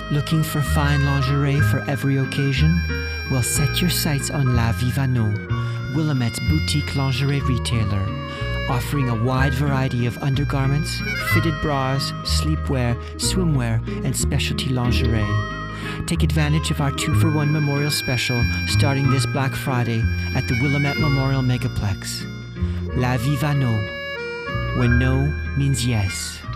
Looking for fine lingerie for every occasion? Well, set your sights on La Vivano, Willamette's boutique lingerie retailer, offering a wide variety of undergarments, fitted bras, sleepwear, swimwear, and specialty lingerie. Take advantage of our 2-for-1 Memorial Special starting this Black Friday at the Willamette Memorial Megaplex. La Vivano, when no means yes.